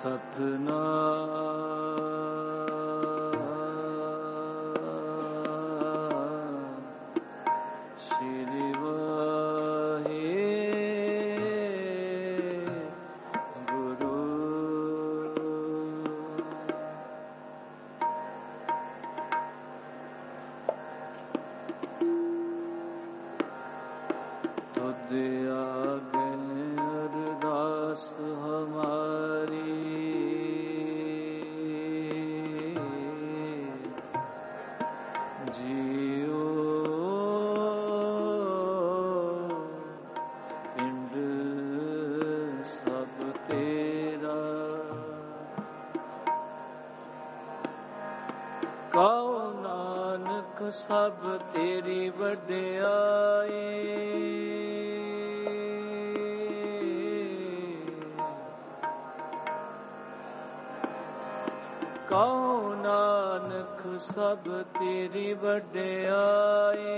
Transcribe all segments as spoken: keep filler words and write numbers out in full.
ਸਤਿਨਾਮ ਸ੍ਰੀ ਵਾਹਿਗੁਰੂ। ਤੁਧ ਆਗੇ ਅਰਦਾਸ ਹਮਾਰੀ, ਜੀਓ ਪਿੰਡ ਸਭ ਤੇਰਾ, ਕਹੋ ਨਾਨਕ ਸਭ ਤੇਰੀ ਵਡਿਆਈ। ਕਹੋ ਨਾਨਕ ਸਭ ਤੇਰੀ ਵਡਿਆਈ।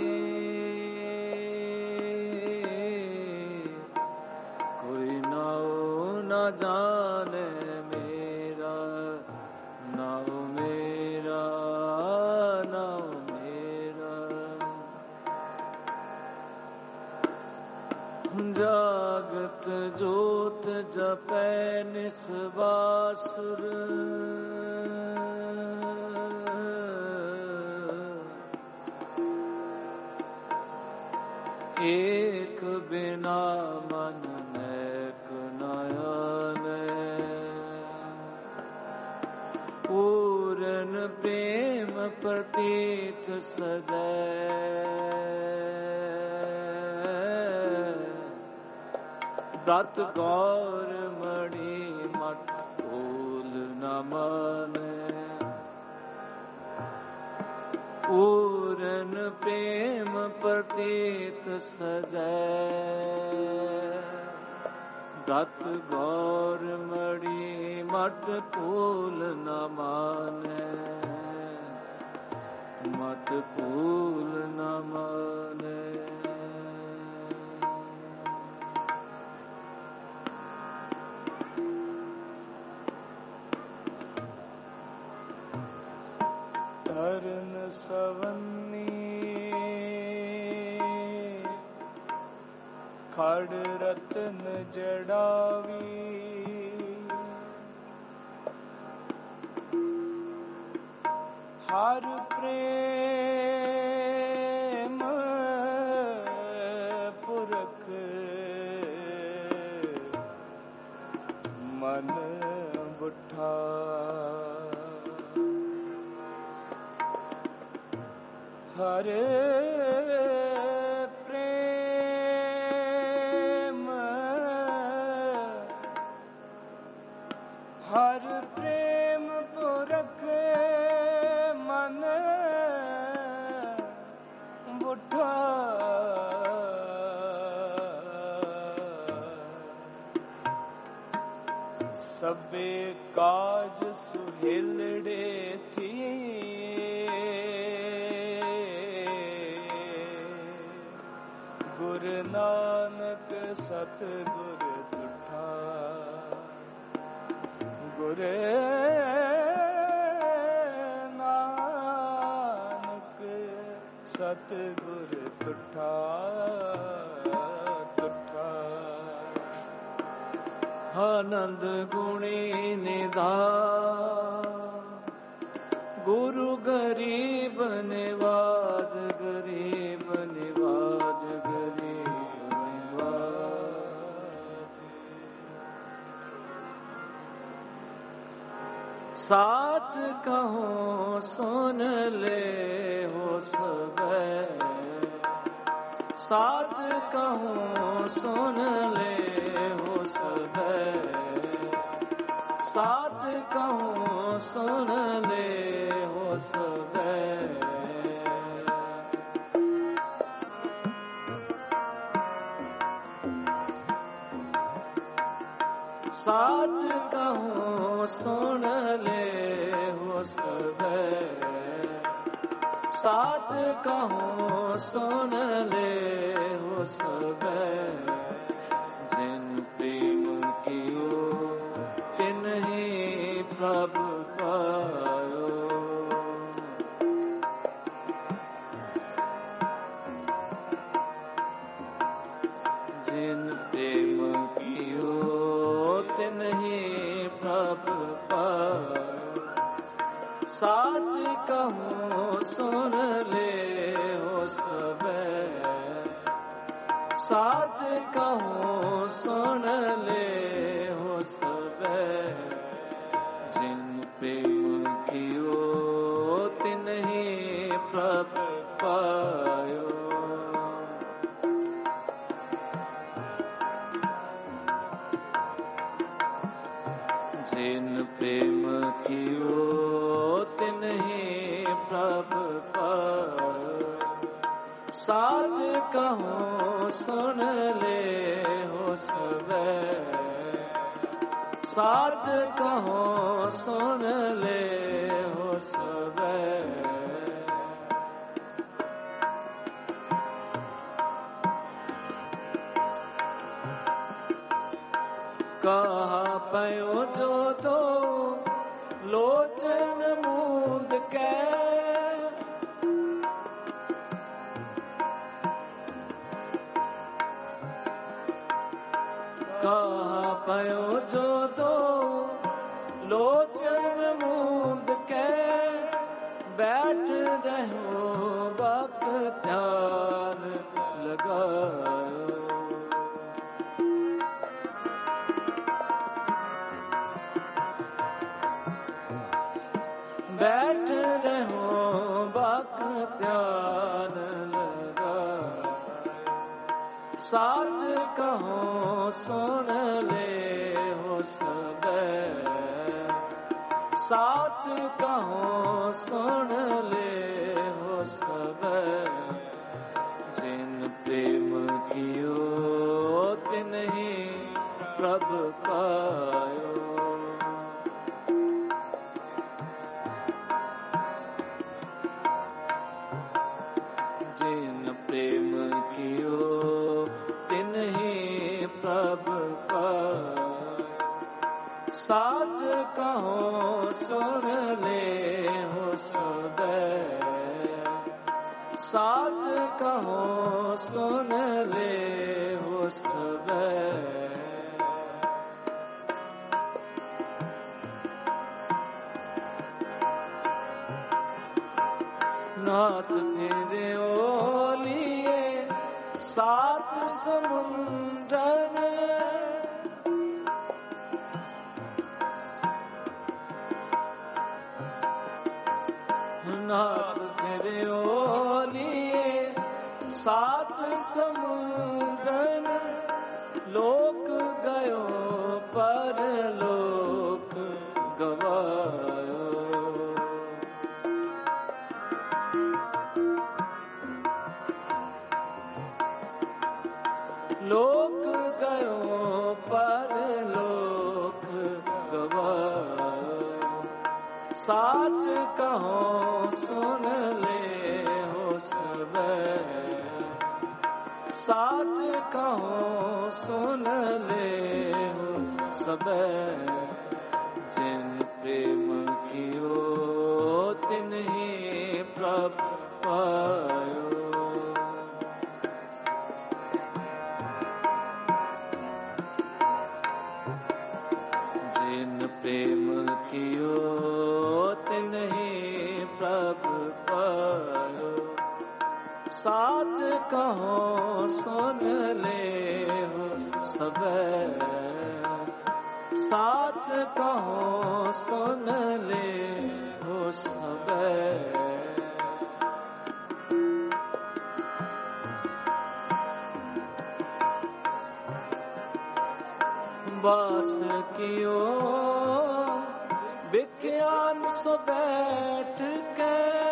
ਕੋਈ ਨਾਉ ਨਾ ਜਾਣੇ ਮੇਰਾ, ਨਾਉ ਮੇਰਾ, ਨਾਉ ਮੇਰਾ। ਜਾਗਤ ਜੋਤ ਜਪੈ ਨਿਸਵਾਸੁਰ, ਏਕ ਬਿਨਾ ਮਨ ਨੈਕ ਨਯਨੈ। ਪੂਰਨ ਪ੍ਰੇਮ ਪ੍ਰਤੀਤ ਸਦੈ, ਦਤ ਗੌਰ ਮਣੀ ਮਟ ਭੂਲ ਨ ਮਾਨੈ। ਪੂਰਨ ਪ੍ਰੇਮ ਪ੍ਰਤੀਤ ਸਜੈ, ਦਤ ਗੌਰ ਮੜੀ ਮਟ ਭੂਲ ਨ ਮਾਨੈ। ਮਟ ਭੂਲ ਨ ਮਾਨੈ। ਧਰਨ ਸਵੰਨੀ ਖੜ ਰਤਨ ਜੜਾਵੀ। ਹਰ ਪ੍ਰੇਮ ਪੁਰਖ ਮਨ ਬੁੱਠਾ। ਹਰੇ ਪ੍ਰੇਮ ਹਰ ਪ੍ਰੇਮ ਪੁਰਖ ਮਨ ਬੁੱਢਾ। ਸਭੇ ਕਾਜ ਸੁਹੇਲੜੇ ਥੀ, ਗੁਰ ਨਾਨਕ ਸਤਿਗੁਰ ਤੁਠਾ। ਗੁਰ ਨਾਨਕ ਸਤਿਗੁਰ ਤੁਠਾ ਤੁਠਾ। ਆਨੰਦ ਗੁਣੀ ਨਿਧਾਨ, ਗੁਰੂ ਗਰੀਬ ਨਿਵਾਜ, ਗਰੀਬ ਨਿਵਾਜ, ਗਰੀਬ ਨਿਵਾਜ। ਸਾਚ ਕਹੋ ਸੁਨ ਲੈ ਹੋ ਸਬੈ, ਸਾਚ ਕਹੋ ਸੁਨ ਲੈ ਹੋ ਸਬੈ। ਸਾਚ ਕਹੋ ਸੁਨ ਲੈ ਹੋ ਸਬੈ। ਸਾਚ ਕਹੋ ਸੁਣ ਲੈ ਹੋ ਸਬੈ। ਸਾਚ ਕਹੋ ਸੁਣ ਲੈ ਹੋ ਸਬੈ। ਜਿਨ ਪ੍ਰੇਮ ਕੀਓ ਤਿਨ साच कहूँ सुन ले हो सबे, साच कहूँ सुन ले हो सबे, जिन प्रेम कियो तिन्हि प्रभु पायो। जिन प्रेम कियो तिन्हि प्रभु पायो, साच कहूँ सुन ले हो सबे, साच कहूँ सुन ले हो सबे। कहा पयो जो तो लोचन मूंद के, कहा पयो जो तो लोचन मूंद के, बैठ रहो वक्त ध्यान लगायो। बैठ रहो वक्त ध्यान लगायो, साच कहूँ सुन ले हो सबे, साच कहूँ सुन ले हो सबे, जिन प्रेम कियो तिन्हि प्रभु पायो। जिन प्रेम कियो तिन्हि प्रभु पायो, साच कहूँ सुन ले हो सबे, साच कहूँ सुन ले हो सबे। नाथ फिरे ओलिए सात समुंदर, नाथ फिरे ओलिए सात समुंदर, लोक गयो पर लोक गवायो। लोक गयो पर लोक गवायो, साच कहूँ सुन ले हो सबे, साच कहूँ सुन ले हो सबे, जिन प्रेम कियो तिन्हि प्रभु पायो। जिन प्रेम कियो तिन्हि प्रभु पायो, साच कहूँ सुन ले हो सबे, साच कहूँ सुन ले हो सबे। वास कियो विज्ञान सो बैठ के,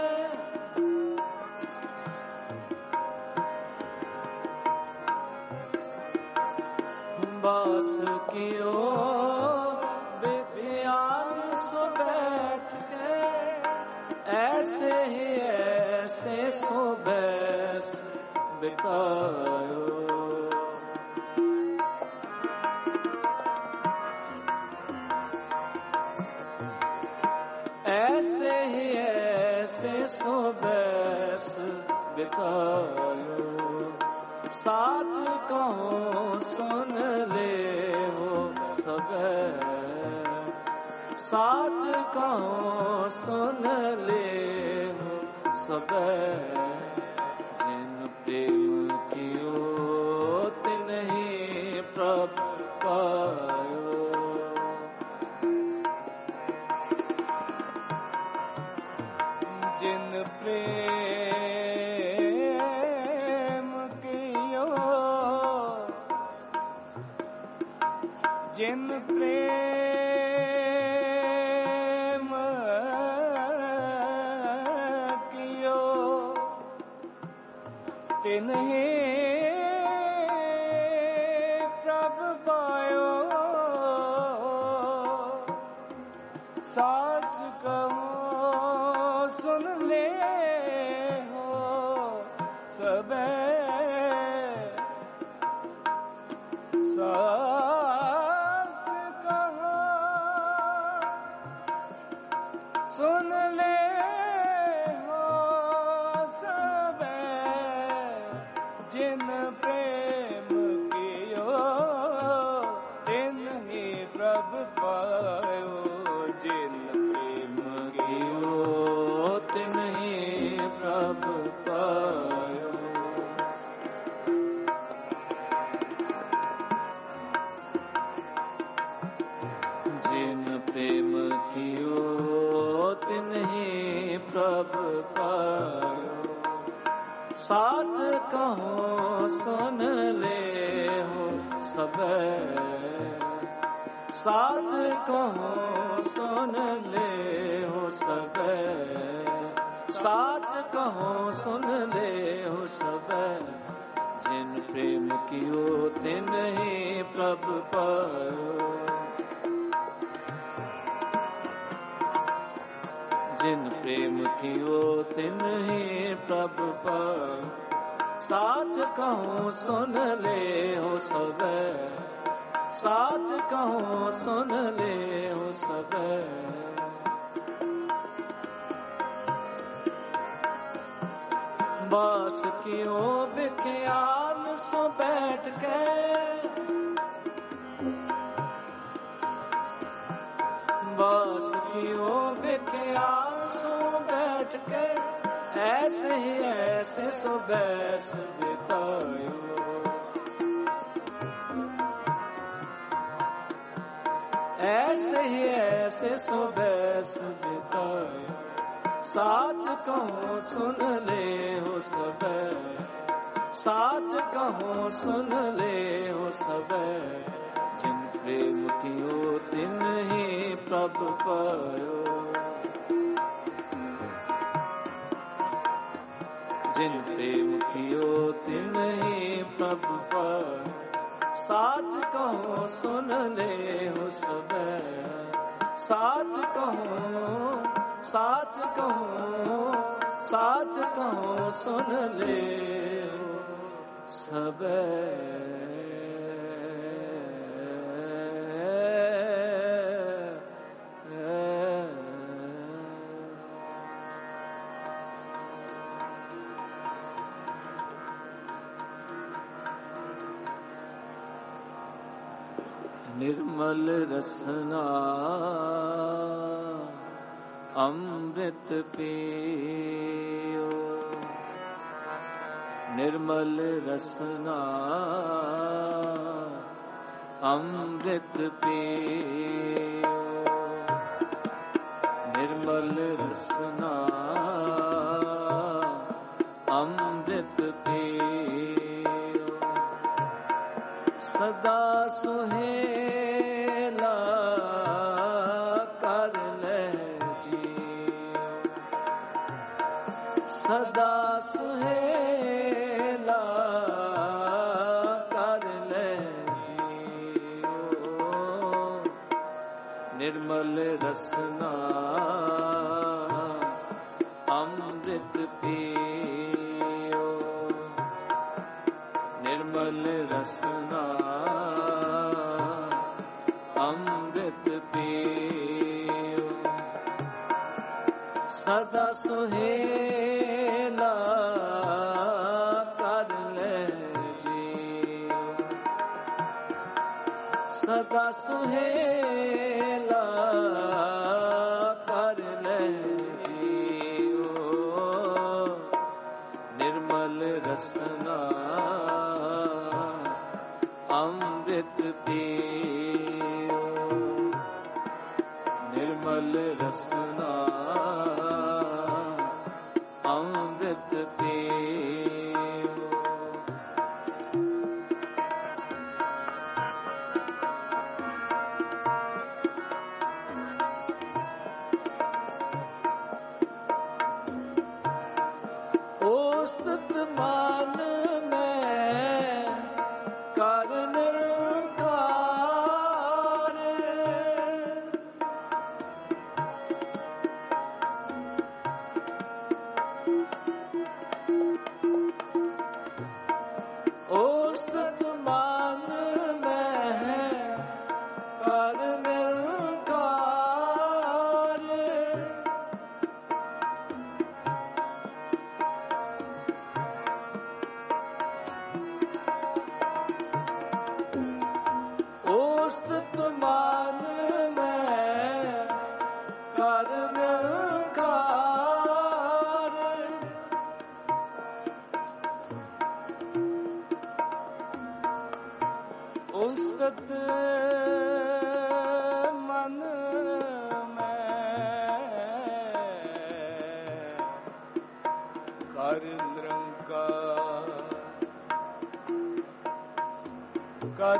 वास कियो विज्ञान सो बैठ के, ऐसे ही ऐसे सो बैस बितायो। ऐसे ही ऐसे सो बैस बितायो, साच कहूँ सुन ले हो सबे, साच कहो सुन ले हो सबे, जिन प्रेम कियो तिन्हि प्रभु पायो। जिन प्रेम कियो, जिन प्रेम कियो तिन्हि प्रभु पायो। साच कहो सुन ले हो सबे, साच कहो सुन ले हो सबे, जिन प्रेम कियो तिन्हि प्रभु पायो। जिन प्रेम कियो तिन्हि प्रभु पायो। जिन प्रेम कियो तिन्हि प्रभु पायो। साच कहो सुन ले हो सबे, साच कहो सुन ले हो सबे, साच कहो सुन ले हो सबे, जिन प्रेम कियो तिन्हि प्रभु पायो। जिन प्रेम कियो तिन्हि प्रभु पायो। साच कहो सुन ले हो सबे, साच कहो सुन ले हो सबे, बास कियो बिख्याल सो बैठ के, बास कियो बिख्याल सो बैठ के, ऐसे ही ऐसे सो बैस बितायो। ऐसे ही ऐसे सो बैस बितायो। साच कहो सुन ले हो सबे, साच कहो सुन ले हो सबे, जिन प्रेम कियो तिन्हि प्रभु पायो। जिन प्रेम कियो तिन्हि प्रभु पायो। साच कहो सुन ले हो सबे, साच कहो, साच कहो, साच कहो सुन ले हो सबे। निर्मल रसना अमृत पियो, निर्मल रसना अमृत पियो, निर्मल रसना अमृत पियो। सदा सुहेला कर ले जियो, सदा सुहेला कर ले जियो। निर्मल रसना अमृत पियो, निर्मल रसना अमृत पियो। सदा सुहेला कर ले जियो, सदा सुहेला रसना अमृत पियो, निर्मल रसना अमृत पियो। ओस्तत मान में कर निरंकार, ओस्तत मान में कर निरंकार, ओस्तत मान में कर निरंकार, ओस्तत मन में कर निरंकार, कर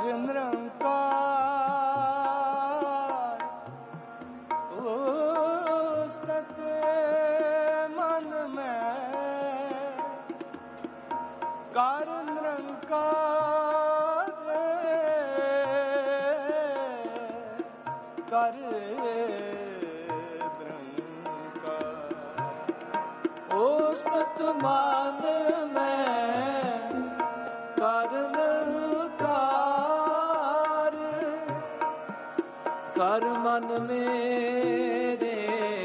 निरंकार, ओस्तत मन में कर निरंकार, कर निरंकार, ओस्तत मान में कर निरंकार, कर मन मेरे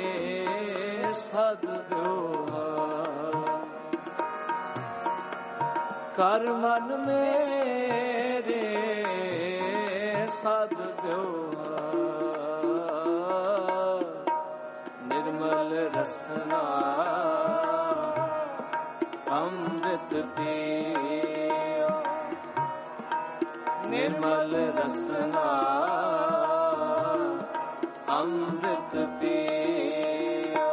सद्व्यवहार, कर मन मेरे सद्व्यवहार, निर्मल रसना अमृत पियो, निर्मल रसना अमृत पियो।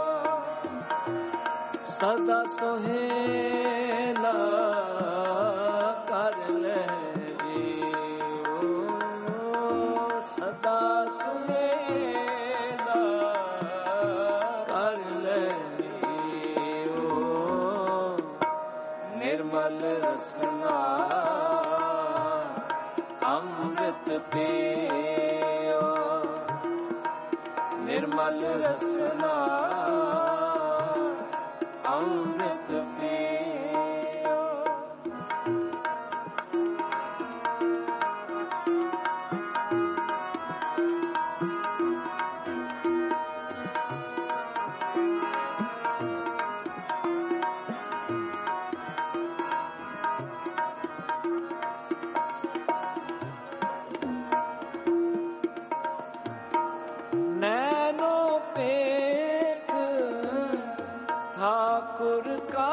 सदा सोहेला कर लहरियो, सदा सोहेला कर लहरियो, निर्मल रसना अमृत पियो, निर्मल रसना अमृत पियो। नैनों पेख ठाकुर का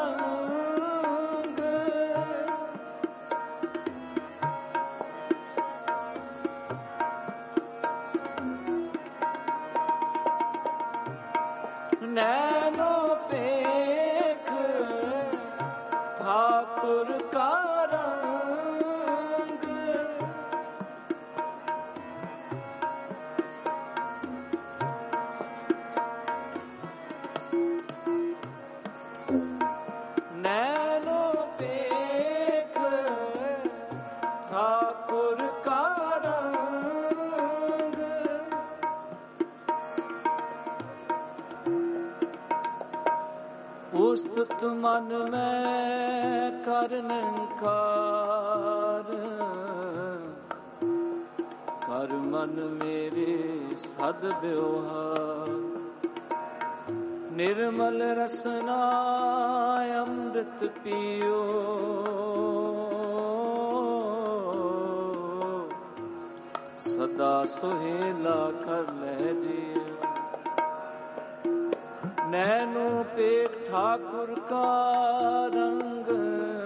रंग, नैनों पेख ठाकुर का रंग, नैनों पेख ठाकुर का रंग, उस्तत मन में कर निरंकार, कर मन मेरे सद्व्यवहार, निर्मल रसना अमृत पियो, सदा सुहेला कर लहरियो। नैनो पेट ठाकुर का रंग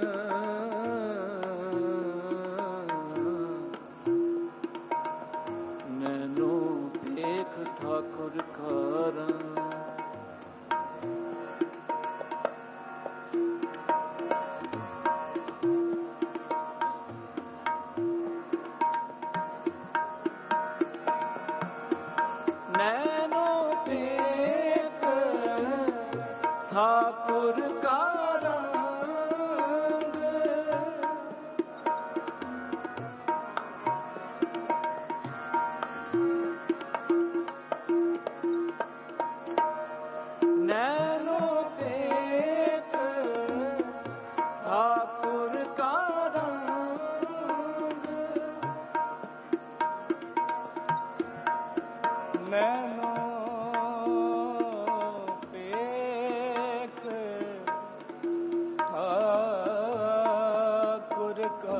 का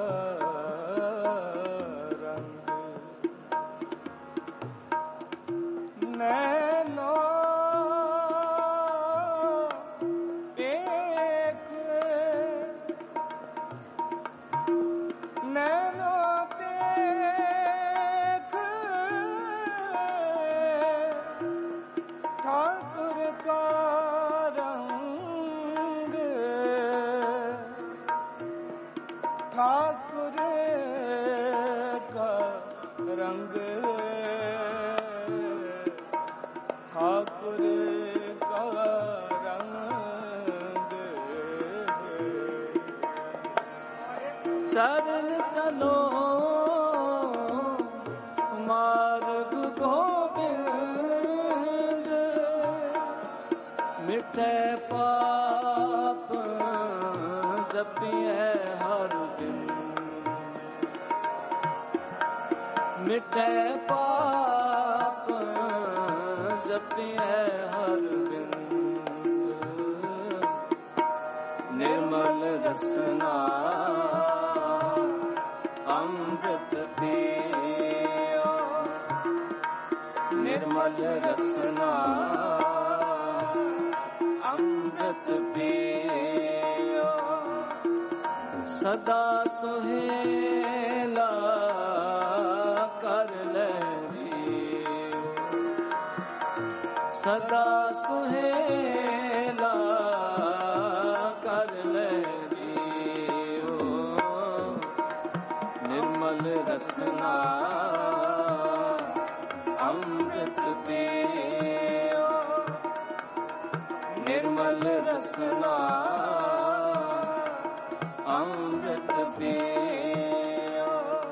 रंग नैनो एक नैनो देख ठाकुर का रंग ठाकुर का रंग ठाकुर का रंग चरण चलो मार्ग गोविंद मिटे पाप जपिए हर दिन मिटे पाप जपिए हर दिन निर्मल रसना अमृत पियो निर्मल रसना अमृत पियो सदा सुहेला कर ले जीव सदा सुहेला कर ले जीव निर्मल रसना अमृत पियो निर्मल रसना अमृत पियो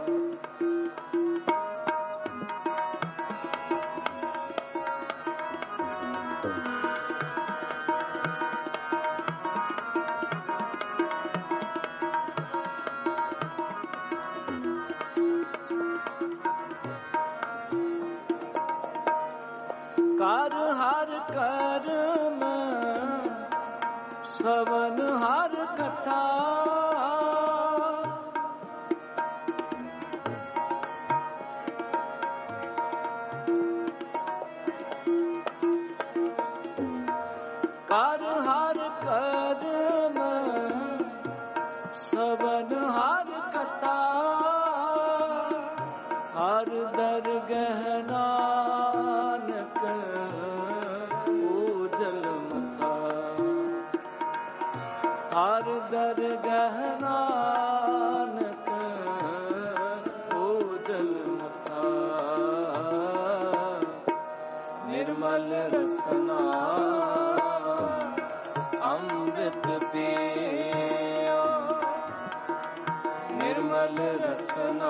कार हर कर्म श्रवण हर कथा कार हर कर्म श्रवण हर कथा हर दर गहना हर दर गहनानक ओजल मथा निर्मल रसना अमृत पियो निर्मल रसना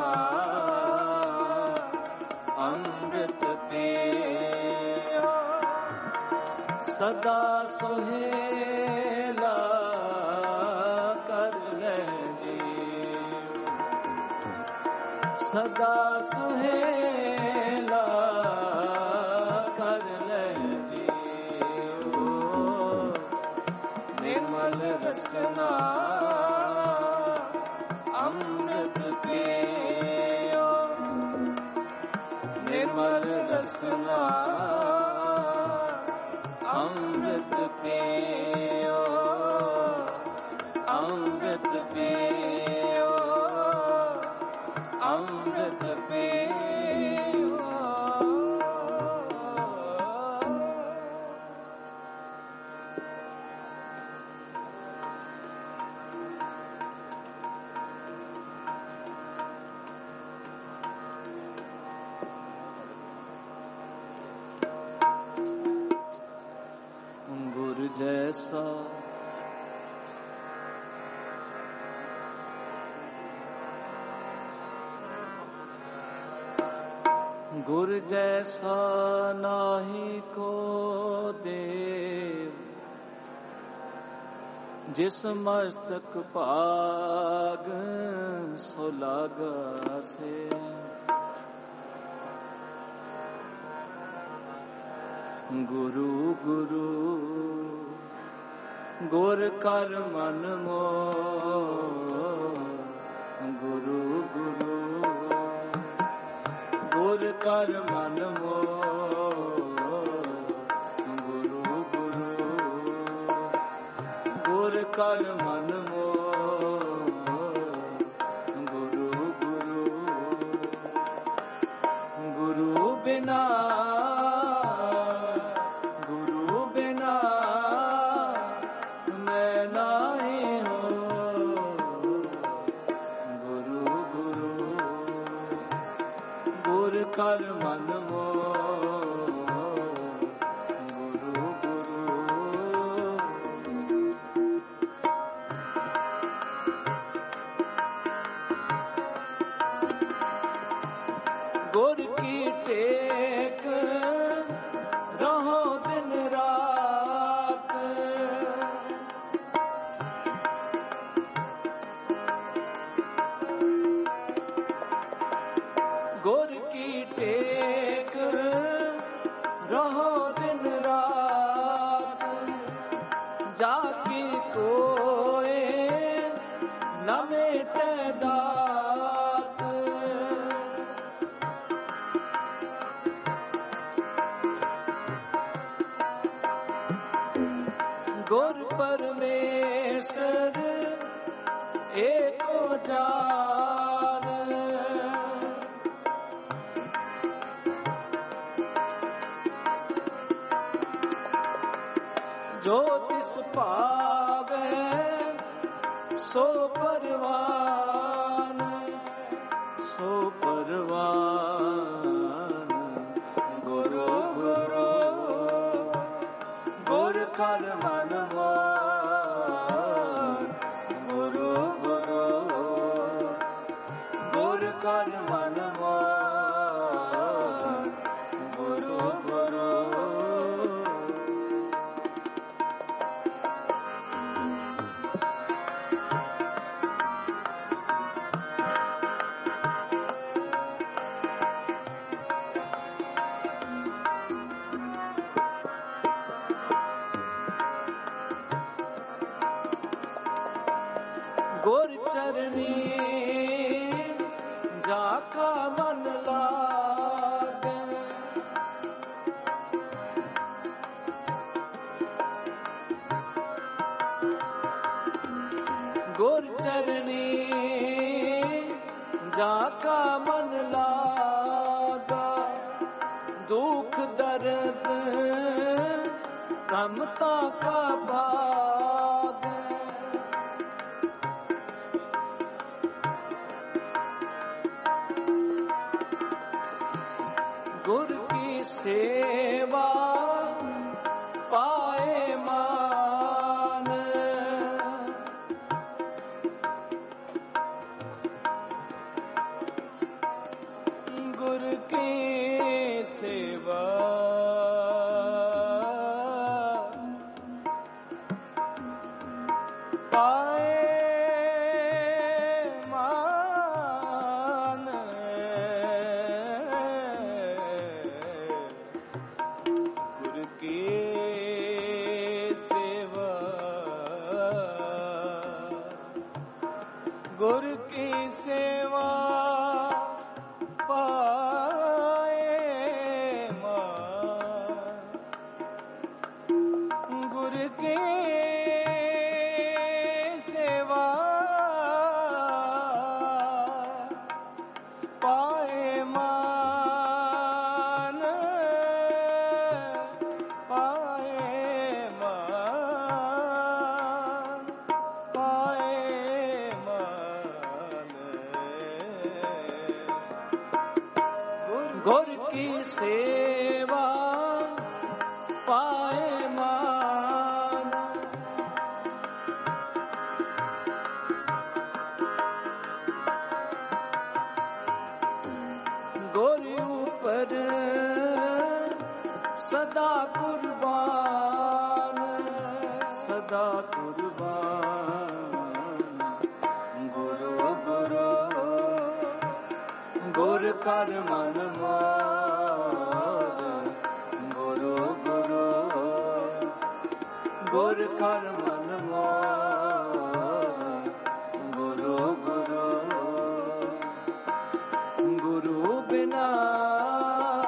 अमृत पियो सदा सुहेला कर ले जीव सदा सुहेला कर ले जीव निर्मल रसना अमृत पियो निर्मल रसना अमृत पियो अमृत पियो अमृत पियो गुरु जैसा गुरु जैसा नाही को देव जिस मस्तक पाग सो लागा से गुरु गुरु गुर कर मन मोह कर मन मोर गुरु गुरु गुर कर मन मोर गुरु गुरु गुरु बिना गुरु बिना मैं नहीं हूँ गुरु गुरु गुर कर मन मोर गुरु गुरु गुर की टेक रहो दिन रात गुर की टेक रहो दिन रात जाकी कोई न मेटे दात गुर परमेश्वर एको जान जो तिस पावे सो परवान सो परवान गुरु गुरु गुर कर मन मोर गुरु गुरु गुर कर मन मोर गुरु गुरु गुर चरनी जाका मन लागे गुर चरनी जाका मन लागा दुख दर्द कमता का भाग गुर की सेवा पाए मान गुर की सेवा पाए गुर की सेवा पाए मान गुर की सेवा पाए मान पाए मान पाए गुर की सेवा पाए मान गुर ऊपर सदा कुर्बान सदा कुर्बान गुरु गुरु गुर कर मन मोर गुरु गुरु गुर कर मन मोर गुरु गुरु गुरु बिना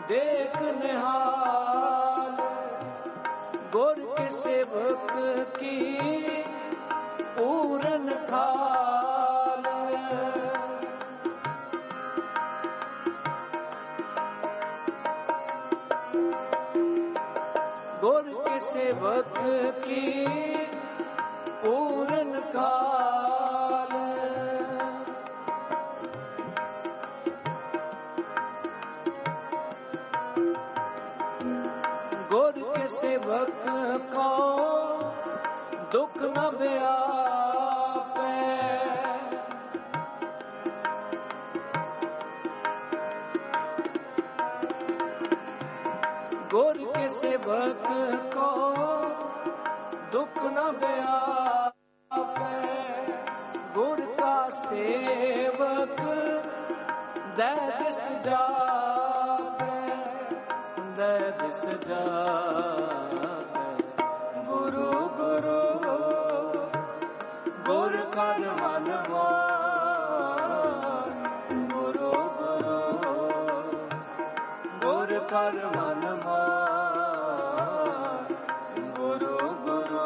देख निहाल, गुर के सेवक की पूरन थाल। गुर के सेवक की पूरन थाल। गुर के सेवक को दुख न व्यापे, गुर के सेवक को दुख न व्यापे। गुर का सेवक दैदिस जापे, दैदिस जापे। गुरु गुरु गुर कर मन मान, गुरु गुरु गुर कर मन मान, गुरु गुरु।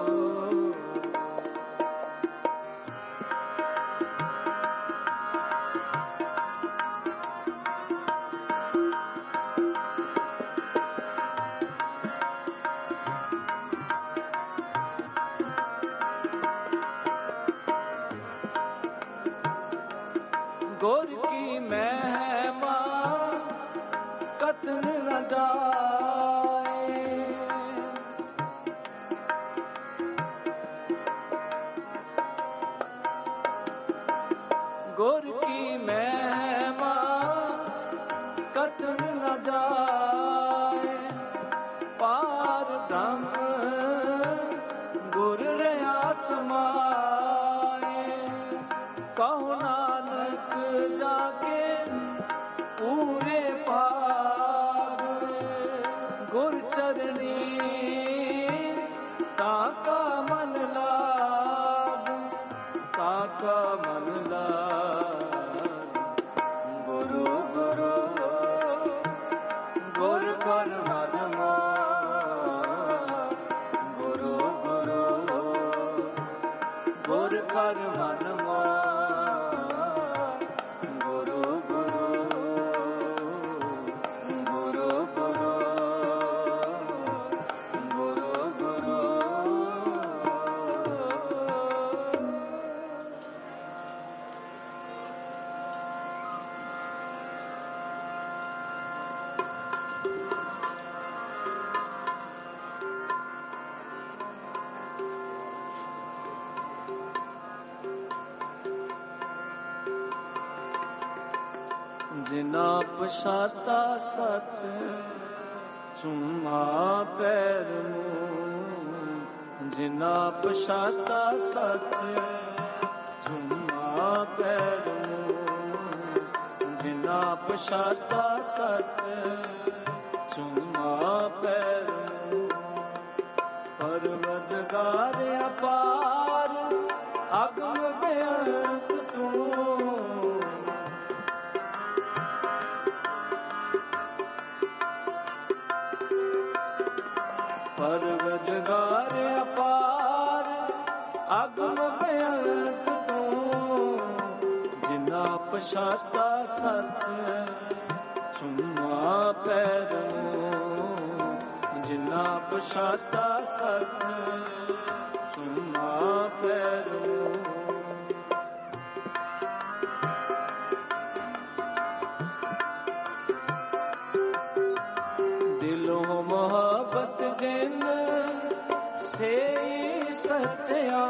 गुर की महिमा कतन न जाए, गुर की महिमा कतन न जाए। पार ब्रह्म गुर रहा समाए, कहो नानक जाके पूरे पार। गुर चरनी ताका मन लाग, ताका मन लाग। गुरु गुरु गुर कर मन मान, गुरु गुरु गुर कर मन मान, गुरु गुरु गुरु गुरु गुरु गुरु। जिना पछाता सच चुम्मा पैर मुँह, जिना पछाता सच चुम्मा पैर मुँह, जिना पछाता सच चुम्मा पैर मुँह। परवरदिगार अपार अगम बेअंत तू, परवरदिगार अपार अगम बेअंत तू। जिना पछाता सच चुम्मा पैर मुँह, जिना पछाता सच चुम्मा पैर मुँह। दिलों मोहब्बत जिन से सच्चा,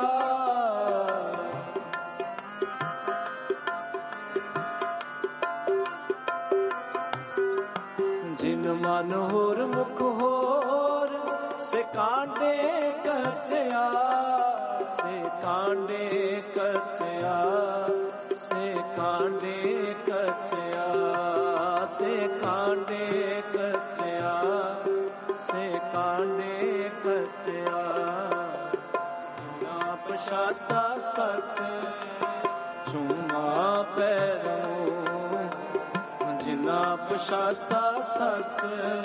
जिन मन होर मुख होर से कांडे कचया, से कांडे कचया, से कांडे कचया, से कांडे कचया, से कांडे कचया। ना पछाता सच चुम्मा पैरों, जिन जिना पछाता सच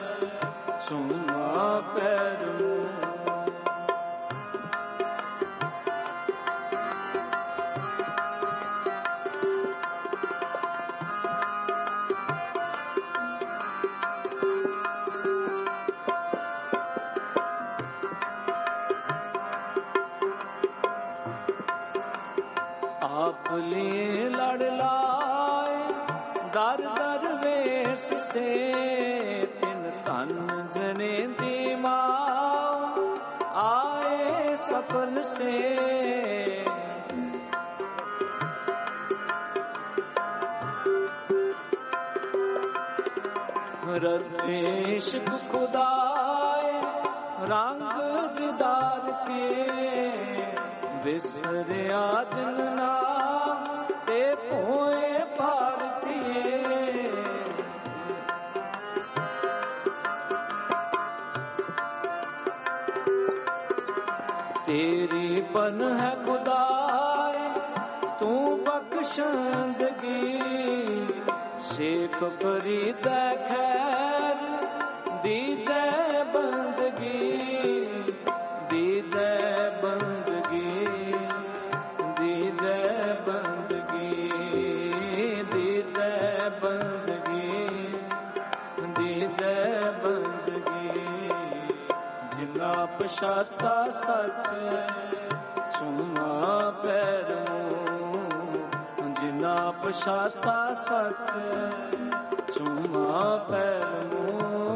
चूमा पैर मूं। आप लिए लड़ लाए दर दर वेश से तिन तन जने दी माँ आए सफल से। रदेश खुदाए रंग दीदार के बिसरिया जिन नाम ते पोए भारतीय। तेरी पन है खुदाए तू बख्शंदगी शेख बरी खैर दी जय बंदगी दी जय बंदगी दी जय बंदगी दी जय बंदगी दी जय बंदगी। जिना पछाता सच चूमा पैर मूं। जिना पछाता सच चूमा पैर मूं।